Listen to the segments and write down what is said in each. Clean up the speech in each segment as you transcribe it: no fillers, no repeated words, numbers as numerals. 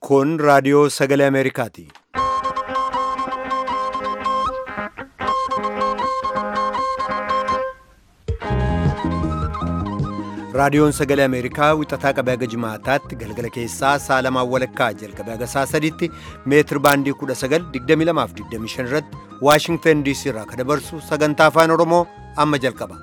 Kun raadiyoo sagalee Ameerikaati. Raadiyoon sagalee Ameerikaa wixataa qabee haga jimaataatti galgala keessaa sa'a lamaan walakkaa jalqabee haga sa'a sadiitti meetir baandii 19:22-25 irratti Waashingtan DC irraa kan dabarsu sagantaa afaan Oromoo amma jalqaba.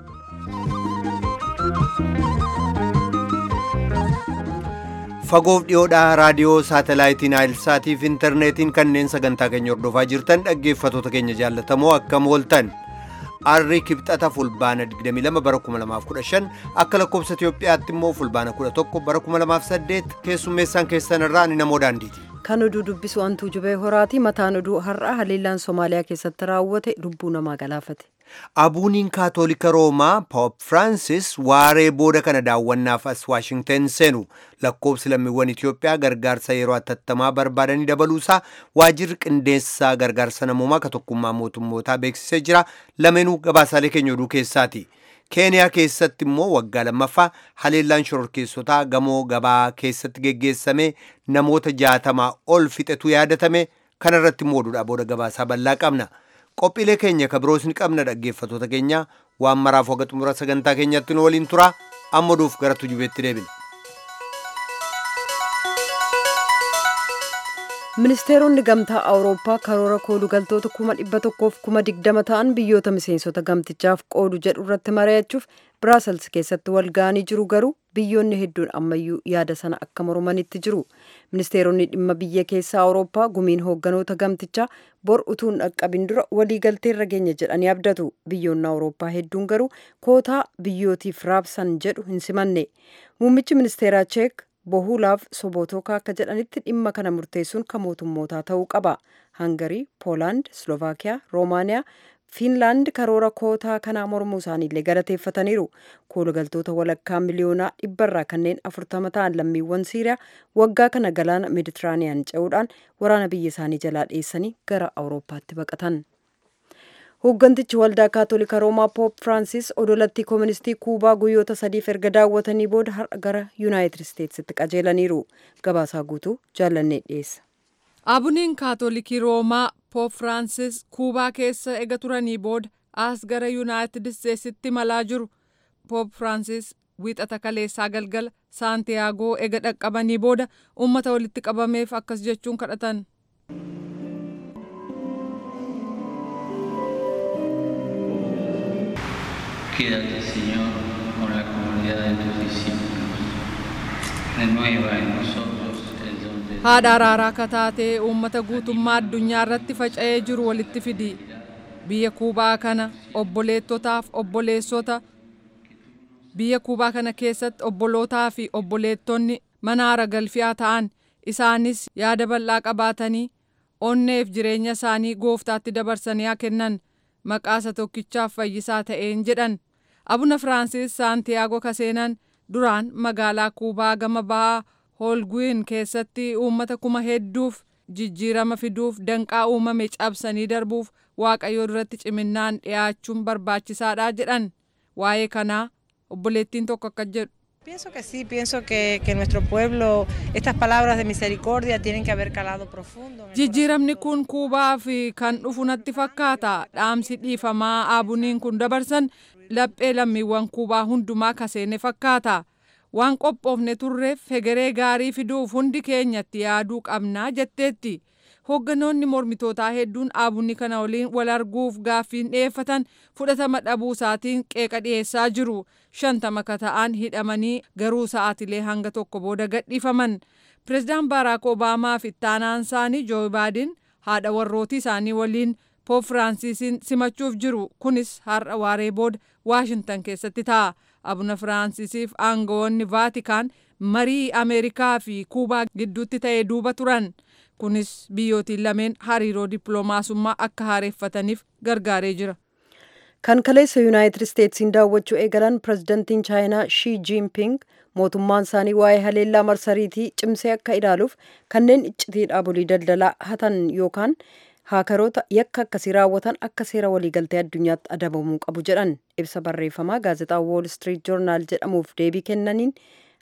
Fagoof dhiyoodhaa raadiyoo saatalaayitiin Naayilsaatii fi intarneetiin kanneen sagantaa keenya hordofaa jirtan dhaggeeffattoota keenya jaallatamoo akkam ooltan. Arri kibxata fulbaana 22 bara 2015 akka lakkoofsa Itoophiyaatti immoo fulbaana 11 bara 2008 keessummeessaan keessan irraa ani namoo daandiiti. Kan oduu dubbisu Antuu Jubee Horaati. Mataan oduu har'aa haleellaan Somaaliyaa keessatti raawwate lubbuu namaa galaafate. Abuuniin Kaatolika Roomaa Poop Firaansis waaree booda kana daawwannaaf as Waashingtan seenu lakkoofsi lammiiwwan Itoophiyaa gargaarsa yeroo atattamaa barbaadanii dabaluusaa waajjirri qindeessaa gargaarsa namoomaa ka tokkummaa mootummootaa beeksisee jira. Lameenuu gabaasaalee keenya oduu keessaati. Keeniyaa keessatti immoo waggaa lammaffaa haleellaan shororkeessotaa gamoo gabaa keessatti geggeessame namoota 60 ol fixetu yaadatame. Kanarratti immoo oduudhaa booda gabaasaa bal'aa qabna. Qophiilee keenya kabiroos ni qabna dhaggeeffattoota keenya waan maraaf waga xumura sagantaa keenyatti nu waliin tura. Amma oduuf gara tujubeetti deebina. Ministeeronni gamtaa Awurooppaa karoora koolugaltoota 120,020 ta'an biyyoota miseensota gamtichaaf qoodu jedhu irratti mari'achuuf Biraasels keessatti wal ga'anii jiru. Garuu biyyoonni hedduun ammayyuu yaada sana akka mormanitti jiru. Ministeeronni dhimma biyya keessaa Awurooppaa gumiin hoogganoota gamtichaa bor utuu hin dhaqqabin dura waliigalteerra geenya jedhanii abdatu. Biyyoonni Awurooppaa hedduun garuu kootaa biyyootiif raabsan jedhu hin simanne. Muummichi ministeeraa Cheek Bohuulaaf Sobotookaa akka jedhanitti dhimma kana murteessuun kan mootummootaa ta'uu qaba. Hangarii, Poolaand, Slovaakiyaa, Roomaaniyaa, Fiinlaand karoora kootaa kanaa mormuu isaaniillee galateeffataniiru. Koolugaltoota walakkaa miliyoonaa 100 kanneen 40 ta'an lammiiwwan Siiriyaa waggaa kana galaana Meeditiraaniyaan ce'uudhaan waraana biyya isaanii jalaa dheessanii gara Awurooppaatti baqatan. Hooggantichi waldaa Kaatolika Roomaa Poop Firaansis odolattii kooministii Kuubaa guyyoota 3 erga daawwatanii booda har'a gara Yuunaayitid Isteetsitti qajeelaniiru. Gabaasaa guutuu jaallannee dhiyeessa. Abuuniin Kaatolikii Roomaa Poop Firaansis Kuubaa keessa ega turanii booda as gara Yuunaayitid Isteetsitti malaa jiru. Poop Firaansis wiixata kaleessaa galgala Saantiyaagoo ega dhaqqabanii booda uummata walitti qabameef akkas jechuun kadhatan. Quédate, Señor, con la comunidad de tus discípulos. Renueva en nosotros el don de Haadha araaraa kataatee uummata guutummaa addunyaa irratti faca'ee jiru walitti fidi. Biyya Kuubaa kana obboleettotaaf obboleessota biyya Kuubaa kana keessatti obbolootaa fi obboleettonni mana aara galfiyaa ta'an isaanis yaada bal'aa qabaatanii onneef jireenya isaanii gooftaatti dabarsanii haa kennan maqaa isa tokkichaaf fayyisaa ta'een jedhan. Abuna Firaansis Saantiyaagoo kaseenan duraan magaalaa Kuubaa gama bahaa Hoolguin keessatti uummata kuma hedduuf jijjiirama fiduuf danqaa uumame cabsanii darbuuf Waaqayyoo duratti ciminnaan dhiyaachuun barbaachisaadha jedhan. Waa'ee kanaa obboleettiin tokko akka jedhu. Pienso que sí, pienso que nuestro pueblo, estas palabras de misericordia tienen que haber calado profundo. Jijjiiramni kun Kuubaa fi kan dhufu natti fakkaata. Dhaamsi dhiifamaa Abuuniin kun dabarsan laphee lammiiwwan Kuubaa hundumaa kaseene fakkaata. Waan qophoofne turreef hegeree gaarii fiduuf hundi keenyatti yaaduu qabnaa jetteetti. Hoogganoonni mormitootaa hedduun Abuunii kana waliin wal arguuf gaaffiin dhiyeeffatan fudhatama dhabuu isaatiin qeeqa dhiyeessaa jiru. 50 ka ta'an hidhamanii garuu sa'aatilee hanga tokko booda gadhiifaman. Pireezidaan Baaraak Obaamaa fi ittaanaan isaanii Joo Baayiden haadha warrootii isaanii waliin Poop Firaansisin simachuuf jiru. Kunis har'a waaree booda Waashintan keessatti ta'a. Abuna Firaансisiif aangawoonni Vaatikaan marii Ameerikaa fi Kuubaa gidduutti ta'ee duuba turan. Kunis biyyootiin lameen hariiroo dippiloomaasummaa akka haareeffataniif gargaaree jira. Kan kaleessa Yuunaayitid Isteetsiin daawwachuu eegalan pirezidantiin Chaayinaa Shii Jiinping mootummaan isaanii waa'ee haleellaa marsariitii cimsee akka ilaaluuf kanneen iccitii dhaabolee daldalaa hatan yookaan haakaroota yakka akkasii raawwatan akka seera waliigaltee addunyaatti adabamuu qabu jedhan. Ibsa barreeffamaa gaazexaa Wall Street Journal jedhamuuf deebii kennaniin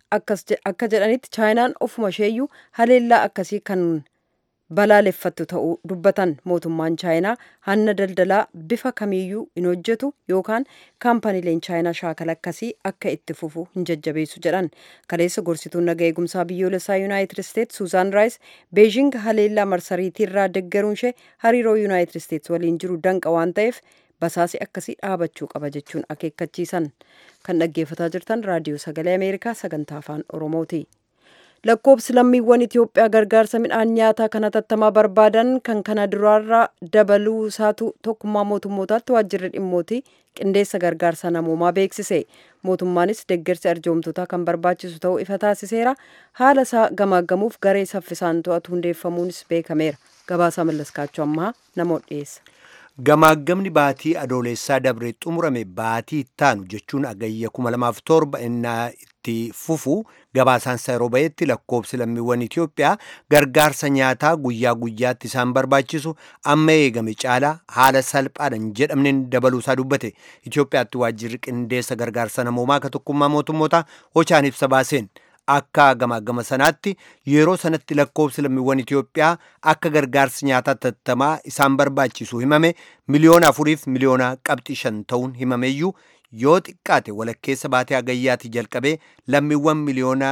akka jedhanitti chaayinaan ofuma isheeyyuu haleellaa akkasii kan balaaleffattu ta'uu dubbatan. Mootummaan chaayinaa hanna daldalaa bifa kamiiyyuu hin hojjetu yookaan kaampaniileen chaayinaa shaakala akkasii akka itti fufu hin jajjabeessu jedhan. Kaleessa gorsituun nagaa eegumsaa biyyoolessaa Yuunaayitid Isteets Suuzaan Raayis Beejing haleellaa marsariitii irraa deeggaruun ishee hariiroo Yuunaayitid Isteets waliin jiru danqa waan ta'eef basaasii akkasii dhaabachuu qaba jechuun akeekkachiisan. Kan dhaggeeffataa jirtan raadiyoo sagalee Ameerikaa sagantaa afaan Oromooti. Lakkoobsi lammiiwwan Itoophiyaa gargaarsa midhaan nyaataa kan hatattamaa barbaadan kan kana duraarraa dabaluu isaatu tokkummaa mootummootaatti waajjirri dhimmootii qindeessa gargaarsa namoomaa beeksise. Mootummaanis deeggarsi arjoomtotaa kan barbaachisu ta'uu ifa taasiseera. Haala isaa gamaaggamuuf garee saffisaan to'atu hundeeffamuunis beekameera. Gabaasaa Mallaskaachuu ammaa namoota dhiyeessa. Gamaagamni baatii adoolessaa dabree xumurame baatii ittaanu jechuun agayya 2007 innaa itti fufu gabaasaan yeroo ba'etti lakkoobsi lammiiwwan Itoophiyaa gargaarsa nyaataa guyyaa guyyaatti isaan barbaachisu amma eegame caalaa haala salphaadhaan jedhamneen dabaluusaa dubbate. Itoophiyaatti waajjirri qindeessa gargaarsa namoomaa ka tokkummaa mootummootaa Ochaan ibsa baaseen. Akka gamaagama sanaatti yeroo sanatti lakkoobsi lammiiwwan Itoophiyaa akka gargaarsi nyaataa hatattamaa isaan barbaachisu himame 4,400,000 miliyoona qabxii 5 ta'uun himameeyyuu yoo xiqqaate walakkeessa baatee agayyaatti jalqabee lammiiwwan miliyoona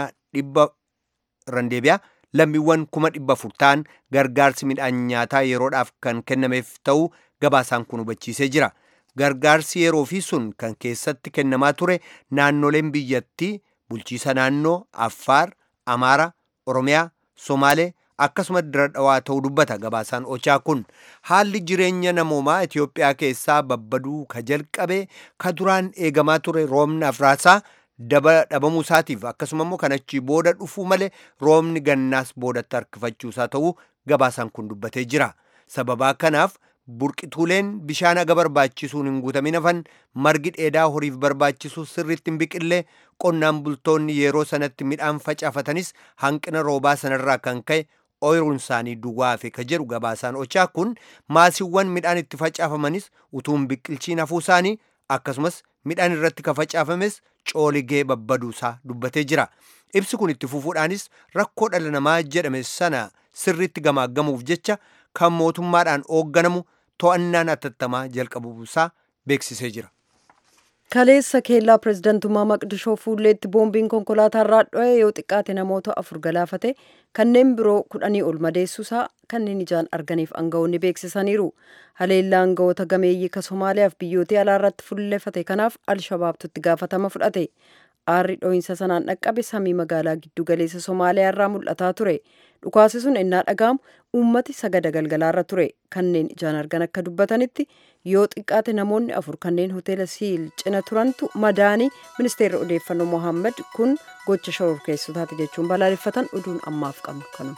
1,400,000 ta'an gargaarsi midhaan nyaataa yeroodhaaf kan kennameef ta'uu gabaasaan kun hubachiisee jira. Gargaarsi yeroo fi sun kan keessatti kennamaa ture naannoleen biyyattii bulchiisa naannoo Affaar, Amaara, Oromiyaa, Somaalee akkasuma dira dhawaa ta'uu dubbata gabaasaan Ochaa kun. Haalli jireenya namoomaa Itoophiyaa keessaa babbaduu ka jalqabe ka duraan eegamaa ture roobni afraasaa dhabamuu isaatiif akkasuma immoo kan achii booda dhufuu malee roobni gannaas boodatti harkifachuusaa ta'uu gabaasaan kun dubbatee jira. Sababaa kanaaf burqituuleen bishaan aga barbaachisuun hin guutamin hafan margi dheedaa horiif barbaachisu sirriitti hin biqillee qonnaan bultoonni yeroo sanatti midhaan facaafatanis hanqina roobaa sanarraa kan ka'e ooyiruun isaanii duwwaa hafe ka jedhu gabaasaan Ochaa kun maasiiwwan midhaan itti facaafamanis utuu hin biqilchiin hafuu isaanii akkasumas midhaan irratti ka facaafames cooligee babbaduusaa dubbatee jira. Ibsi kun itti fufuudhaanis rakkoo dhala namaa jedhame sana sirriitti gamaaggamuuf jecha kan mootummaadhaan hoogganamu to'annaan hatattamaa jalqabuusaa beeksisee jira. Kaleessa keellaa pirezidantummaa Maqdishoo fuulleetti boombiin konkolaataa dho'e yoo xiqqaate namoota 4 galaafate kanneen biroo 10 ol madeessuusaa kanneen ijaan arganiif aangawoonni beeksisaniiru. Haleellaa aangawoota gameeyyii ka Somaaliyaaf biyyoota alaa irratti fuulleffate kanaaf Alshabaabtu itti gaafatama fudhate. Aarri dho'iinsa sanaan dhaqqabe samii magaalaa giddu galeessa Somaaliyaa irraa mul'ataa ture. Dhukaasi sun innaa dhaga'amu uummati sagada galgalaarra ture. Kanneen ijaan argan akka dubbatanitti yoo xiqqaate namoonni 4 kanneen hoteela Siil cina turantu madaanii ministeerri odeeffannoo Mohaammed kun gocha shororkeessotaati jechuun balaaleffatan oduun ammaaf qabnu kanuma.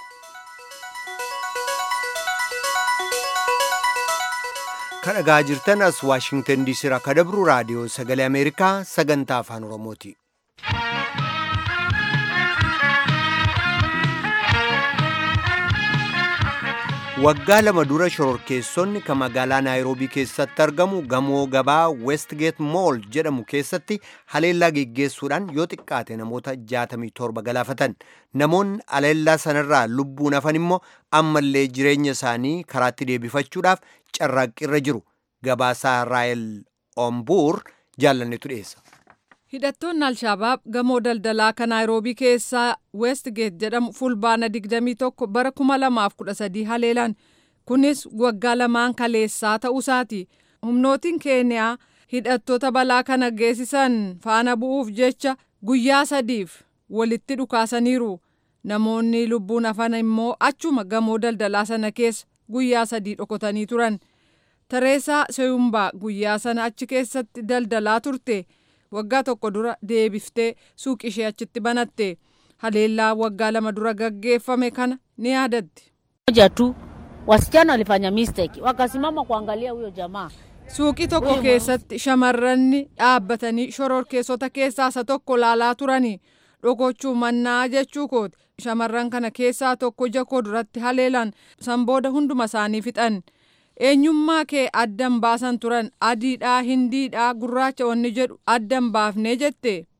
Kan dhagaa jirtan as Waashingtan DC irraa ka dabru raadiyoo sagalee Ameerikaa sagantaa afaan Oromooti. Waggaa 2 dura shororkeessonni kan magaalaa Naayiroobii keessatti argamu gamoo gabaa Westgate Mall jedhamu keessatti haleellaa geggeessuudhaan yoo xiqqaate namoota 67 galaafatan. Namoonni haleellaa sanarraa lubbuun hafan immoo ammallee jireenya isaanii karaatti deebifachuudhaaf carraaqqirra jiru. Gabaasaa Raayel Ombuur jaallannetu dhiyeessa. Hidhattoonni Alshabaab gamoo daldalaa kan Naayiroobii keessaa Westgate jedhamu fulbaana 21 bara 2013 haleelan. Kunis waggaa 2 kaleessaa ta'uusaati. Humnootiin Keeniyaa hidhattoota balaa kana geessisan faana bu'uuf jecha guyyaa 3 walitti dhukaasaniiru. Namoonni lubbuun hafan immoo achuma gamoo daldalaa sana keessa guyyaa 3 dhokotanii turan. Tereesaa Seyumbaa guyyaa sana achi keessatti daldalaa turte. Waggaa 1 dura deebiftee suuqii ishee achitti banatte. Haleellaa waggaa 2 dura gaggeeffame kana ni yaadatti. Moja tu wasichana walifanya mistake wakasimama kuangalia huyo jamaa. Suuqii tokko keessatti shamarranni dhaabbatanii shororkeessota keessaa isa tokko laalaa turani. Dhokochuu mannaa jechuu kooti. Shamarran kana keessaa tokko jakoo duratti haleelan san booda hunduma isaanii fixan. Eenyummaa kee addan baasan turan adiidhaa hindiidhaa gurraacha wanni jedhu addan baafnee jette.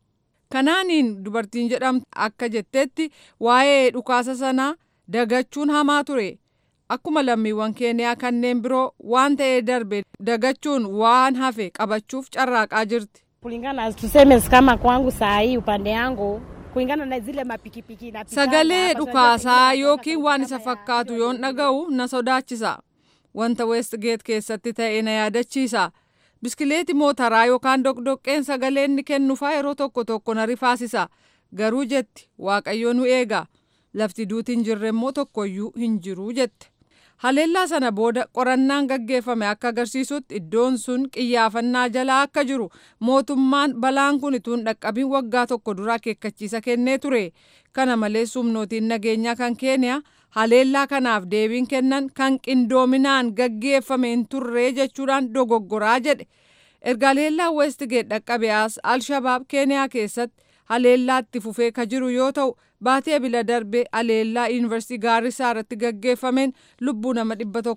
Kanaaniin dubartiin jedhamtu akka jettetti waa'ee dhukaasa sanaa dagachuun hamaa ture. Akkuma lammiiwwan Keeniyaa kanneen biroo waan ta'ee darbe dagachuun waan hafe qabachuuf carraaqaa jirti. Kulingana tuseme kama kwangu saa hii upande yangu kulingana na zile mapikipiki na sagalee dhukaasaa yookiin waan isa fakkaatu yoon dhaga'u na sodaachisa. Wanta Westgate keessatti ta'e na yaadachiisa. Biskileetii mootaraa yookaan doqdoqqeen sagaleen ni kennuufaa yeroo tokko na rifaasisa. Garuu jetti Waaqayyo nu eega. Lafti duutiin jirre immoo tokkoyyuu hin jiru jette. Haleellaa sana booda qorannaan gaggeeffame akka agarsiisutti iddoon sun qiyyaafannaa jalaa akka jiru mootummaan balaan kun ituun dhaqqabiin waggaa tokko dura akeekkachiisa kennee ture. Kana malees humnootiin nageenyaa kan Keeniyaa haleellaa kanaaf deebiin kennan kan qindoominaan gaggeeffame hin turre jechuudhaan dogoggoraa jedhe. Erga haleellaan Westgate dhaqqabe as Al-Shabaab Keeniyaa keessatti haleellaa itti fufee ka jiru yoo ta'u baatee bila darbe haleellaa Yuunivarsiitii Gaarisaa irratti gaggeeffameen lubbuu nama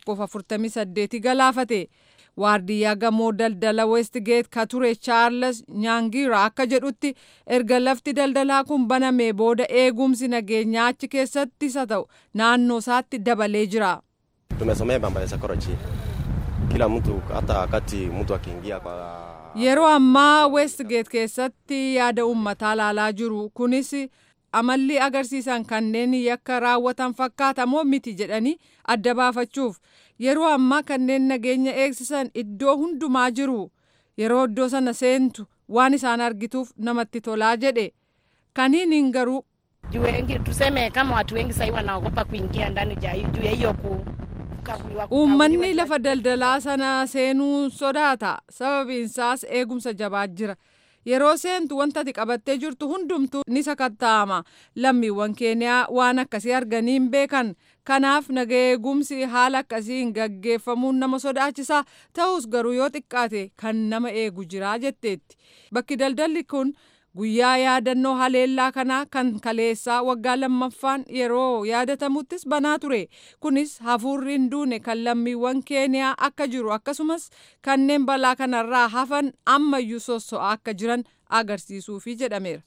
148 galaafate. Waardiyyaa gamoo daldala Westgate ka ture Charles Nyangira akka jedhutti erga lafti daldalaa kun banamee booda eegumsi nageenyaa achi keessatti isa ta'u naannoo isaatti dabalee jira. Tumesomea mambo ya psychology. Kila mtu hata wakati mtu akiingia kwa yeroo ammaa Westgate keessatti yaada uummataa laalaa jiru. Kunis amalli agarsiisan kanneen yakka raawwatan fakkaatamoo miti jedhanii adda baafachuuf yeroo ammaa kanneen nageenya eegsisan iddoo hundumaa jiru. Yeroo iddoo sana seentu waan isaan argituuf namatti tolaa jedhe. Kaniin garuu tuseme kama watu wengi sasa wanaogopa kuingia ndani juu ya hiyo uummanni lafa daldalaa sana seenuu sodaata. Sababiin isaas eegumsa jabaa jira. Yeroo seentu wanta ati qabattee jirtu hundumtuu ni sakatta'ama. Lammiiwwan Keeniyaa waan akkasii arganii hin beekan. Kanaaf nageegumsi haala akkasiin gaggeeffamuun nama sodaachisa. Ta'us garuu yoo xiqqaate kan nama eegu jira jetteetti. Bakki daldalli kun guyyaa yaadannoo haleellaa kanaa kan kaleessaa waggaa lammaffaan yeroo yaadatamuttis banaa ture. Kunis hafuurri hin duune kan lammiiwwan Keeniyaa akka jiru akkasumas kanneen balaa kanarraa hafan ammayyuu sosso'aa akka jiran agarsiisuufi jedhameera.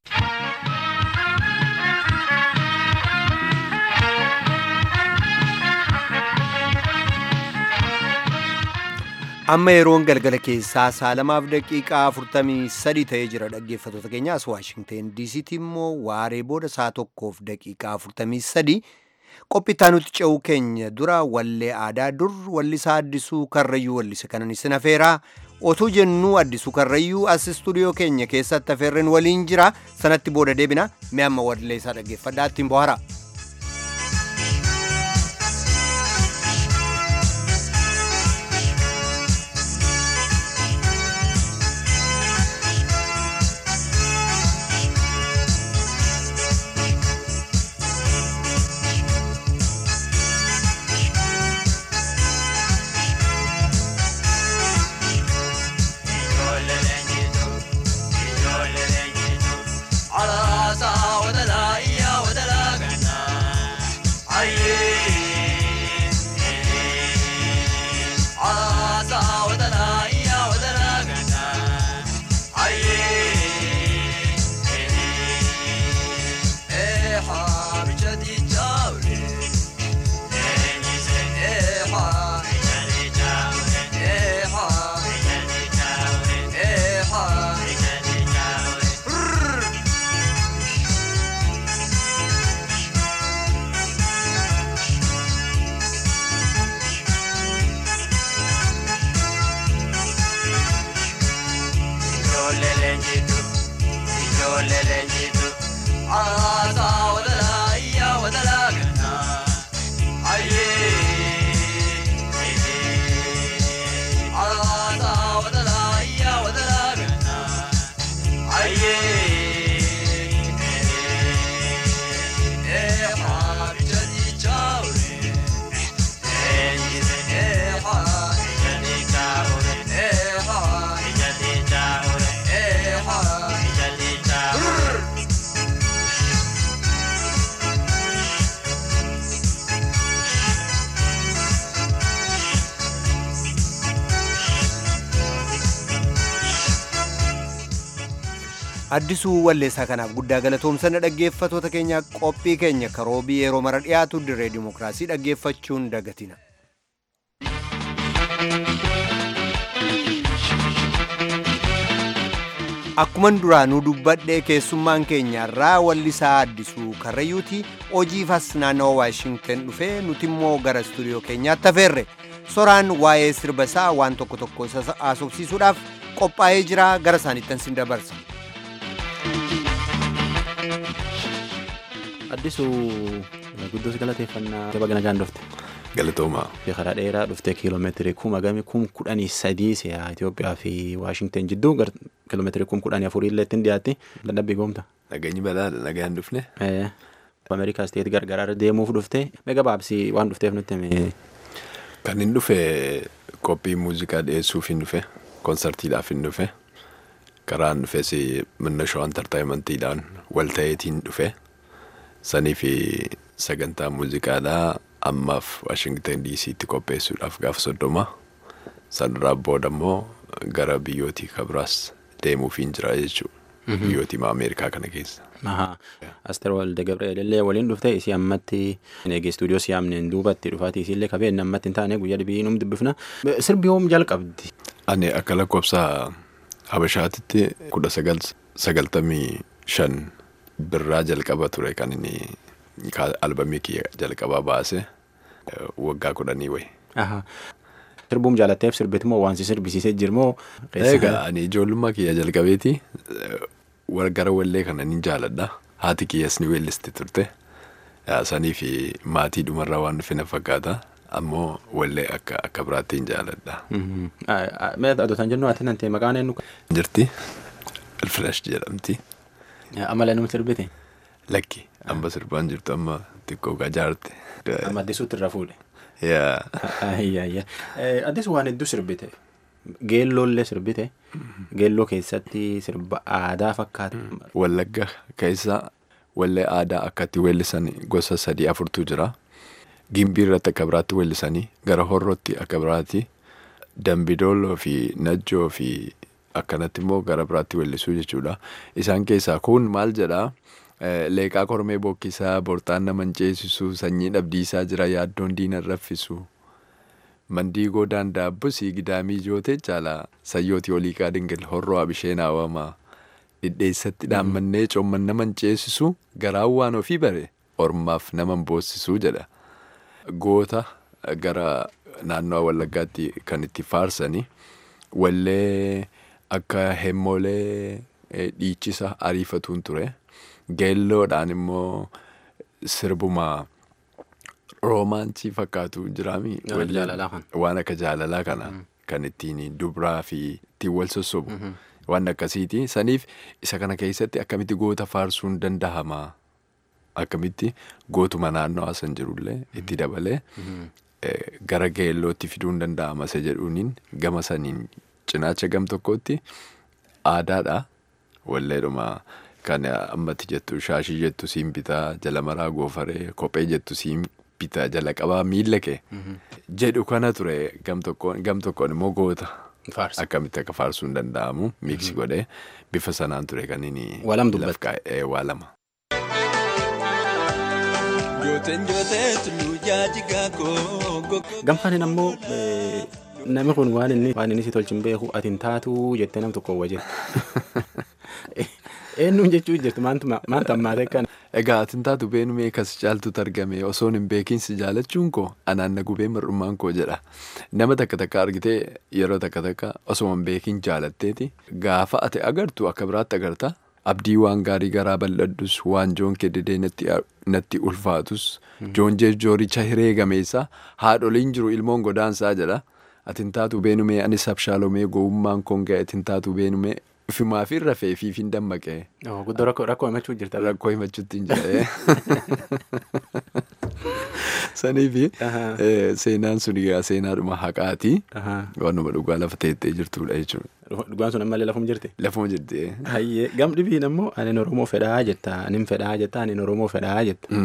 Amma yeroon galgala keessaa 2:43 ta'ee jira dhaggeeffattoota keenya as Waashingteen DC'tti immoo waaree booda 1:43 qophiitaa nuti ce'uu keenya dura wallee aadaa dur wallisaa Addisuu Karrayyuu wallise kanan isin afeeraa otuu jennuu Addisuu Karrayyuu as istuudiyoo keenya keessatti afeerren waliin jira sanatti booda deebina mee amma wallee isaa dhaggeeffadhaa ittiin bohara. Addisuu walleessaa kanaaf guddaa galatoomsina dhaggeeffatoota keenya qophii keenya karoobii yeroo mara dhiyaatu dirree dimookiraasii dhaggeeffachuun dagatina. Akkuman duraanuu dubbadhee keessummaan keenya irraa wallisaa Addisuu Karrayyuuti hojiifas naannawaa Waashingtan dhufee nuti immoo gara istuudiyoo keenyaatti afeerre soraan waa'ee sirba isaa waan tokko tokko haasofsiisuudhaaf qophaa'ee jira gara isaaniittan sin dabarsa. Addisuu guddoos galateeffannaa baga nagaan dhufte. Galatooma. Karaa dheeraa dhuftee kiiloomeetirii 13,000 si'a Itoophiyaa fi Waashingtan jidduu kiiloomeetirii 14,000 illee ittiin dhiyaatti dadhabbii goomta. Nageenyi balaadha nagaan dhufne. Ameerikaa isteeti gargaraarra deemuuf dhufte mega baabsii waan dhufteef nutti hime. Kan hin dhufe qophii muuziqaa dhiyeessuuf hin dhufe konsertiidhaaf hin dhufe karaan dhufes minna shoo entertaayimentiidhaan walta'iitiin dhufe sanii fi sagantaa muuziqaadhaa ammaaf Washington DC'tti qopheessuudhaaf gaafa 30 sanarraa booda immoo gara biyyootii kabiraas deemuuf hin jira jechuudha. Biyyootii Ameerikaa kana keessa. Asteer Walde Gabriel illee waliin dhufte isii ammatti eegee istuudiyoo siyaamneen duubatti dhufaati isiillee kabeen ammatti hin taane guyyaa dhibii nuum dubbifna. Sirbi hoom jalqabdi. Ani akka lakkoofsa Habashaatitti 1995 birraa jalqaba ture kan inni albamii kiyya jalqabaa baase waggaa 10 wayi. Sirbuum jaalatteef sirbeeti moo waan si sirbisiisee jirmoo? Egaa ani ijoollummaa kiyya jalqabeeti gara wallee kana ni jaaladha. Haati kiyyas ni weellisti turte. Sanii fi maatii dhumarraa waan dhufe na fakkaata. Ammoo wallee akka biraatti hin jaaladha. Mee adotaan jennu ati nantee maqaan eenyu? Jirti. Alfresh jedhamti. Amala nama sirbite? Lakki. Amma sirbaan jirtu amma xiqqoo gajaarte. Amma addisuutti irraa fuudhe. Addisuu waan hedduu sirbite. Geelloollee sirbite. Geelloo keessatti sirba aadaa fakkaata. Wallagga keessa wallee aadaa akkatti weellisan gosa 3-4tu jira. Gimbii irratti akka biraatti weellisanii gara horrootti akka biraatti dambidooloo fi najjoo fi akkanatti immoo gara biraatti weellisuu jechuudha. Isaan keessaa kun maal jedhaa? Leeqaa kormee bokkisaa bortaan nama ceesisu sanyii dhabdiisaa jira yaaddoon diina raffisu mandii godaan daabbusii gidaamii jootee caalaa sayyooti oliiqaa dingil horroo abisheen haawamaa dhidheessatti dhaammannee coomman nama ceesisu garaan waan ofii bare ormaaf nama boossisuu jedha. Goota gara naannoo Wallaggaatti kan itti faarsanii wallee akka hemmoolee dhiichisa ariifatuun ture. Geelloodhaan immoo sirbuma roomaansii fakkaatu jiraami. Waan akka jaalalaa kana kan ittiin dubraa fi ittiin wal sossobu waan akkasiiti. Saniif isa kana keessatti akkamitti goota faarsuun danda'ama? Akkamitti gootuma naannoo asan jirullee itti dabalee gara geellootti fiduun danda'ama isa jedhuuniin gama saniin cinaacha gam tokkotti aadaadha walleedhuma. Kan ammatti jettu shaashii jettu siin bitaa jala maraa goofaree kophee jettu siin bitaa jala qabaa miila kee jedhu kana ture gam tokkoon immoo goota akkamitti akka faarsuun danda'amu miiksi godhee bifa sanaan ture kan inni lafkaa'ee waa lama. Gamfaanin ammoo namni kun waan inni si tolchin beeku ati hin taatu jettee nam tokko wajjin. Eenyuun jechuu jirtu maanta ammaatee kana. Egaa ati hin taatu beenumee kas caaltuutu argame osoon hin beekinsi jaalachuun koo anaan na gubee mar'ummaan koo jedha. Nama takka argitee yeroo takka osoo hin beekin jaalatteeti gaafa ati agartu akka biraatti agarta. Abdii waan gaarii garaa bal'adhus waan joon kededee natti ulfaatus joon jechooricha hiree gameessa haadholiin jiru ilmoon godaansaa jedha. Ati hin taatu beenumee anis abshaalomee gowwummaan koon ga'e ati hin taatu beenumee. Ufimaa fi rafee fi hin dammaqee. Guddoo rakkoo himachuu jirta. Rakkoo himachuutti hin jedhee. Sanii fi seenaan sun egaa seenaadhuma haqaati. Waanuma dhugaa lafa teettee jirtudha jechuudha. Dhugaan sun ammallee lafuma jirti? Lafuma jirti. Hayyee gam dhibiin ammoo ani Oromoo fedhaa jetta ani fedhaa jetta ani Oromoo fedhaa jetta.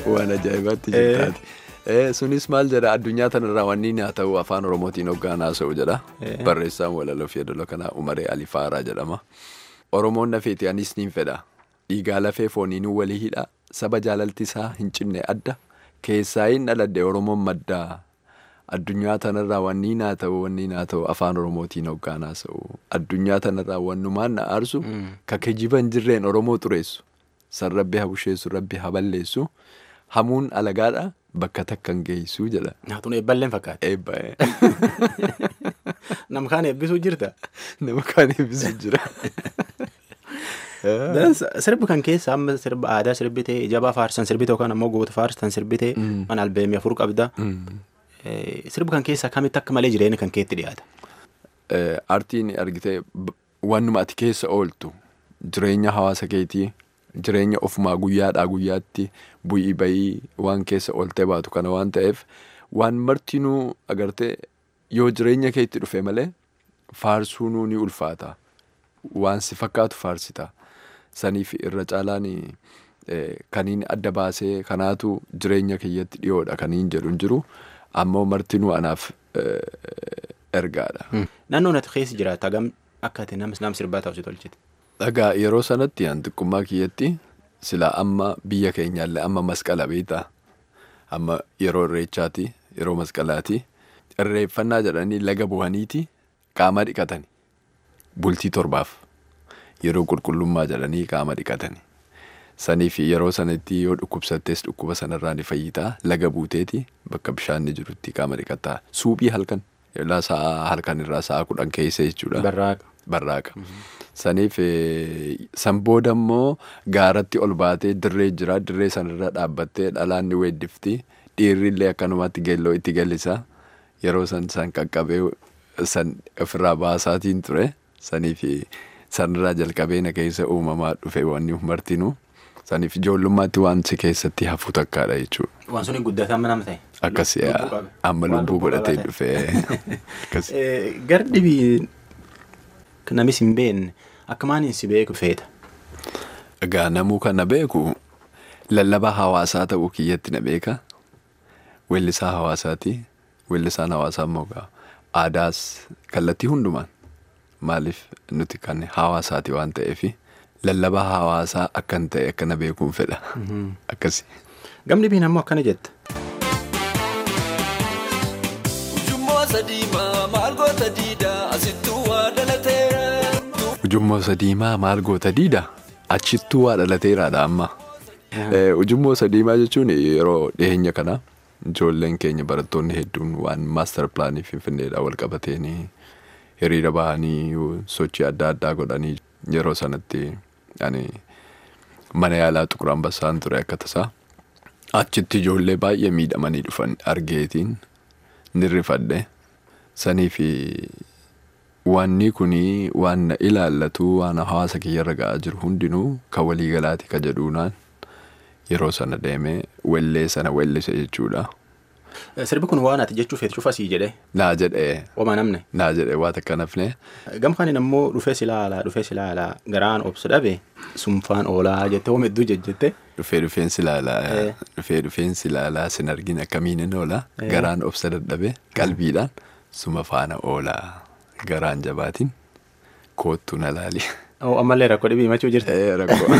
waan ajaa'ibaatti jirtaati. Sunis maal jedha addunyaa tanarraa wanni nyaata'u afaan Oromootiin hoggaan haasa'u jedha. Barreessaan walaloo fi yeedaloo kanaa Umaree Alifaaraa jedhama. Oromoon nafeeti anis niin fedha. Dhiigaa lafee fooniinuu walii hidha. Saba jaalalti isaa hin cinne adda. Keessaa hin dhaladde Oromoon maddaa. Addunyaa tanarraa wanni nyaata'u afaan Oromootiin hoggaan haasa'u. Addunyaa tanarraa wannumaan na aarsu ka kijiban jirreen Oromoo xureessu. San rabbi haa busheessu rabbi haa balleessu. Hamuun alagaadha. Bakka takkan geessuu jedha. Naatuun eebballeen fakkaata. Eebba'ee. Nama kaan eebbisuu jirta. Nama kaan eebbisuu jira. Sirbi kan keessa amma sirba aadaa sirbitee jabaa faarsan sirbitee yookaan ammoo goota faarsan sirbitee mana albeemii 4 qabda. Sirbi kan keessa akkamitti akka malee jireenya kan keetti dhiyaata. Aartiin argitee wannuma ati keessa ooltu jireenya hawaasa keetii. Jireenya ofumaa guyyaadhaa guyyaatti bu'ii bayii waan keessa ooltee baatu kana waan ta'eef waan martinuu agartee yoo jireenya keetti dhufe malee faarsuunuu ni ulfaata. Waan si fakkaatu faarsita. Saniif irra caalaan kaniin adda baasee kanaatu jireenya keeyyatti dhiyoodha kaniin jedhu jiru ammoo martinuu anaaf ergaadha. Naannoon ati keessa jiraata hagam akka ati nama sirbaa ta'u si tolchite. Dhagaa yeroo sanatti xiqqummaa kiyyatti silaa amma biyya keenyaallee amma masqala beektaa amma yeroo irreechaati yeroo masqalaati irreeffannaa jedhanii laga bu'aniiti qaama dhiqatani bultii 7 yeroo qulqullummaa jedhanii qaama dhiqatani saniif yeroo sanatti yoo dhukkubsattees dhukkuba sanarraa ni fayyitaa laga buuteeti bakka bishaan ni jirutti qaama dhiqataa suuphii halkan sa'a halkan irraa sa'a 10 keessa jechuudha. Barraaqa. Saniif san booda immoo gaaratti ol baatee dirree jira dirree sanarra dhaabbattee dhalaan ni weeddifti dhiirrillee akkanumatti geelloo itti gallisa yeroo san qaqqabee san ofirraa baasaatiin ture saniif sanirraa jalqabee na keessa uumamaa dhufe wanni martinuu saniif ijoollummaatti waan si keessatti hafu takkaadha jechuudha. Waan suni guddataa nama ta'e. Akkasii amma lubbuu godhatee dhufe. Gardibii namis hin beekne akka maaniin si beeku feeta. Egaa namuu kan na beeku lallabaa hawaasaa ta'uu kiyyatti na beeka. Weellisaa hawaasaati. Weellisaan hawaasaa immoo aadaas kallattii hundumaan maaliif nuti kan hawaasaati waan ta'eef lallabaa hawaasaa akkan ta'e akka na beekuun fedha. Akkasii. Gamni biin ammoo akkana jetta. Ujummoo diimaa maal goota diida achittuu waa dhalateeraadha amma. Ujummoo diimaa jechuun yeroo dhiyeenya kana ijoolleen keenya barattoonni hedduun waan maaster pilaanii Finfinneedhaa wal qabateen hiriira bahanii sochii adda addaa godhanii yeroo sanatti mana yaalaa Xuqur Ambassaan ture akka tasaa achitti ijoollee baay'ee miidhamanii dhufan argeetiin ni rifadhe saniif. Wanni kuni waan na ilaallatu waan hawaasa kiyyarra ga'aa jiru hundinuu kan waliigalaati ka jedhuunaan yeroo sana deemee wellee sana wellise jechuudha. Sirbi kun waan ati jechuu feetu cufasii jedhee. Naa jedhee. Oma namne. Naa jedhee waa takka nafne. Gamkaan ammoo dhufee silaalaa garaan obsa dhabe sumfaan oolaa jette hooma hedduu jette. Dhufeensi ilaalaa sin argin akkamiin inni oolaa garaan obsa dadhabe qalbiidhaan suma faana oolaa. Garaan jabaatiin koottu na laali. Ammallee rakkoo dhibii himachuu jirta. Rakkoo.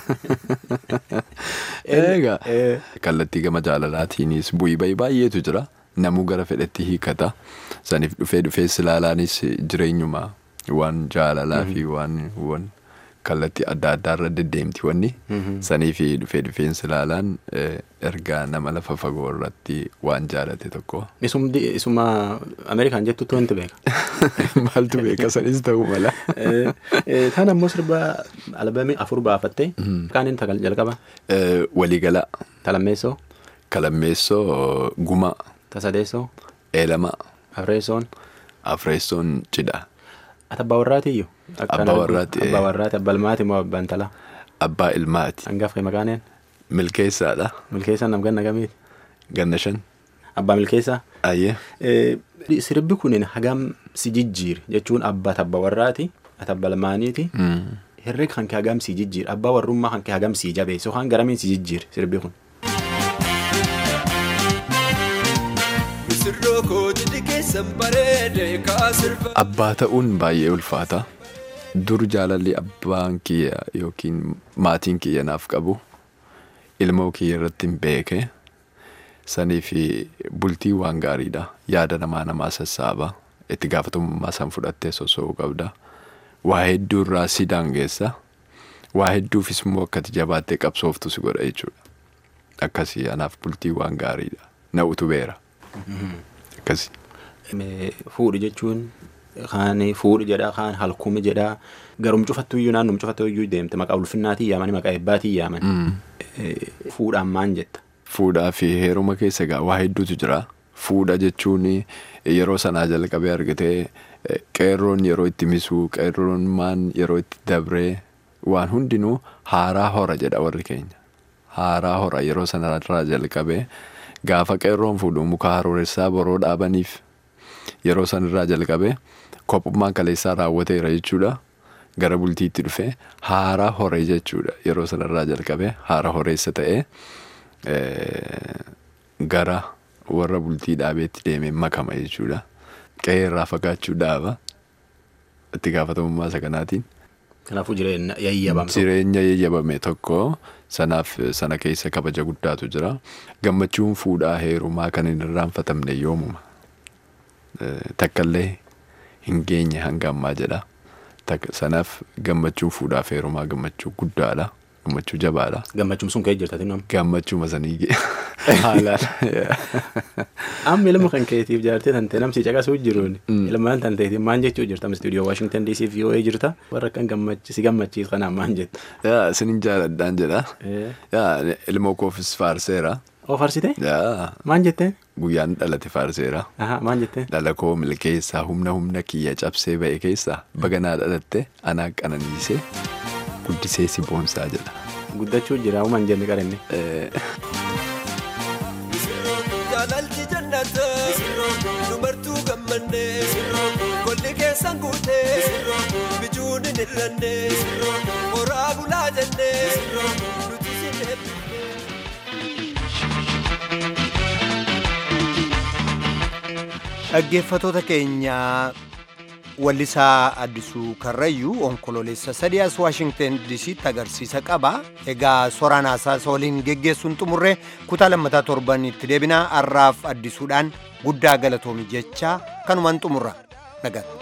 Egaa kallattii gama jaalalaatiinis bu'ii bayii baay'eetu jira. Namuu gara fedhetti hiikata. Saniif dhufee silaalaanis jireenyuma waan jaalalaa fi waan kallattii adda addaarra deddeemti wanni. Saniif dhufee silaalaan ergaa nama lafa fagoo irratti waan jaalate tokko. Isuma Ameerikaan jettutti wanti beeka. Maaltu beeka sanis ta'uu mala. Taan ammoo sirba albeemii 4 baafattee. Kaaniin jalqaba. Waliigala. Talammeessoo. Kalammeessoo Gumaa. Tasadeessoo. Eelamaa. Afreessoon Cidha. Ati abbaa warraatiyyuu? Abbaa warraati. Abbaa warraati. Abbaa ilmaati moo abbaan talaa? Abbaa ilmaati. Hangafa maqaaneen? Milkeessaadha. Milkeessaan nam ganna gamiiti? Ganna 5. Abbaa milkeessaa? Ayyee. Sirbi kunin hagam si jijjiir jechuun abbaa abbaa warraati ati abbaa ilmaaniiti. Herreega kan kee hagam si jijjiir abbaa warrummaa kan kee hagam si jabeessu kan garamiin si jijjiir sirbi kun? Abbaa ta'uun baay'ee ulfaata. Dur jaalalli abbaan kiyya yookiin maatiin kiyya naaf qabu ilmoo kiyya irratti hin beeke. Sanii fi bultii waan gaariidha. Yaada namaa sassaaba. Itti gaafatamummaa san fudhattee sosso'uu qabda. Waa hedduu irraa si daangeessa. Waa hedduufis immoo akkati jabaattee qabsooftu si godha jechuudha. Akkasii anaaf bultii waan gaariidha. Na utubeera. Akkasii. Fuudhi jechuun kaan fuudhi jedhaa kaan halkuumi jedhaa garum cufattuyyuu naannum cufattuyyuu deemte maqaa ulfinnaatii yaamanii maqaa eebbaatii yaaman. Fuudhaan maan jetta? Fuudhaa fi heeruma keessa egaa waa hedduutu jira. Fuudha jechuun yeroo sanaa jalqabee argitee qeerroon yeroo itti misuu qeerroon maan yeroo itti dabree waan hundinuu haaraa hora jedha warri keenya. Haaraa hora yeroo sanarraa jalqabee gaafa qeerroon fuudhu muka harooressaa boroo dhaabaniif yeroo sanarraa jalqabee kophummaan kaleessaa raawwateera jechuudha. Gara bultiitti dhufee haaraa horee jechuudha. Yeroo sanarraa jalqabee haara horeessa ta'ee gara warra bultii dhaabeetti deemee makama jechuudha. Qe'ee irraa fagaachuu dhaaba. Itti gaafatamummaa isa kanaatiin. Kanaafuu jireenya yayyabame. Jireenya yayyabame tokko sanaaf sana keessa kabaja guddaatu jira. Gammachuun fuudhaa heerumaa kan hin irraanfatamne yoomuma. Takkallee hin geenye hanga ammaa jedha. Sanaaf gammachuun fuudhaa heerumaa gammachuu guddaadha. Gammachuu jabaadha. Gammachuun sun ka'ee jirtati nama. Gammachuu masanii haalaan. Amma ilma kan keetiif jaartee tantee namsi caqasuu jiruun ilmaan tanteetiin maan jechuu jirta istuudiyoo Washington DC fi VOA jirta warra kan si gammachiis kanaan maan jetta. Yaa isinin jaaladhaan jedha. Yaa ilmoo koofis faarseera. Oo faarsite? Maan jettee? Guyyaan dhalate faarseera. Maan jettee? Dhala koo milkeessaa humna kiyya cabsee ba'e keessaa baganaa dhalatte anaa qananiisee guddisee si boonsaa jedha. Guddachuu jira uumaan jenne qarenne. Jaalalti jannata dubartuu gammannee kolli keessan guutee bijuun hin hir'annee horaa bulaa jennee nuti si eebbifnee. Dhaggeeffattoota keenya wallisaa Addisuu Karrayyuu onkololeessa 3 Washington DC'tti agarsiisa qaba. Egaa Soraan Haasaasa waliin geggeessuun xumurree kutaa lammataa torbanitti deebinaa har'aaf Addisuudhaan guddaa galatoomi jechaa kanumaan xumurra. Nagaatti.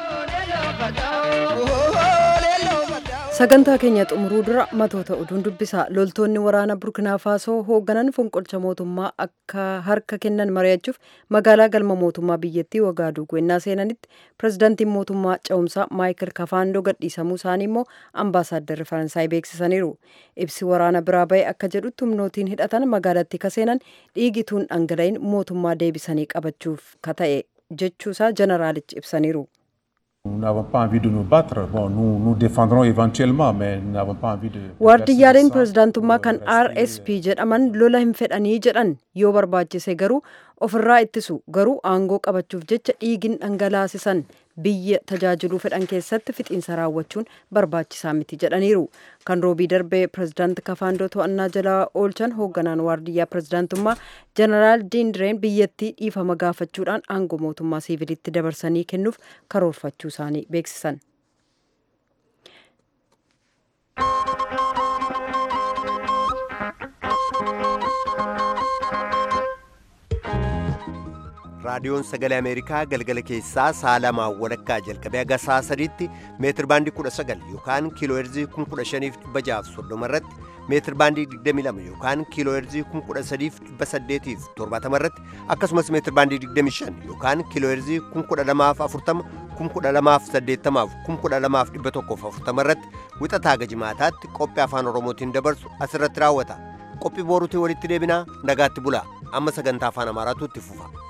Sagantaa keenya xumuruu dura matoota oduun dubbisaa. Loltoonni waraana Burkina Faasoo hoogganan fonqolcha mootummaa akka harka kennan mari'achuuf magaalaa galma mootummaa biyyattii Wagaaduguu ennaa seenanitti pirezidaantiin mootummaa ce'umsaa Maayikil Kafaandoo gadhiisamuu isaanii immoo ambaasaadarri Faransaay beeksisaniiru. Ibsi waraana biraa ba'e akka jedhutti humnootiin hidhatan magaalatti kaseenan dhiigituun dhangala'in mootummaa deebisanii qabachuuf kata'e jechuusaa jeneraalichi ibsaniiru. Nous n'avons pas envie de nous battre. Bon, nous défendrons éventuellement, mais nous n'avons pas envie de... Waardiyyaaleen pirezidaantummaa kan RSP jedhaman lola hin fedhanii jedhan yoo barbaachise garuu ofirraa ittisu garuu aangoo qabachuuf jecha dhiigin dhangalaasisan biyya tajaajiluu fedhan keessatti fixiinsa raawwachuun barbaachisaa miti jedhaniiru. Kan roobii darbee pirezidaanti Kafaandoo to'annaa jalaa oolchan hoogganaan waardiyyaa pirezidaantummaa jeneraal Diindireen biyyattii dhiifama gaafachuudhaan aangoo mootummaa siivilitti dabarsanii kennuuf karoorfachuu isaanii beeksisan. raadiyoon sagalee ameerikaa galgala keessaa saalamaa walakkaa jalqabee haga sa'a sadiitti meetir baandii 19 yookaan kiiloo heerzii 15,630 irratti meetir baandii 22 yookaan kiiloo heerzii 13,870 irratti akkasumas meetir baandii 25 yookaan kiiloo heerzii 1240 1280 1240 irratti wixataa hanga jimaataatti qophii afaan oromootiin dabarsu asirratti raawwata. Qophii booruutiin walitti deebinaa nagaatti bulaa amma sagantaa afaan amaaraatu itti fufa.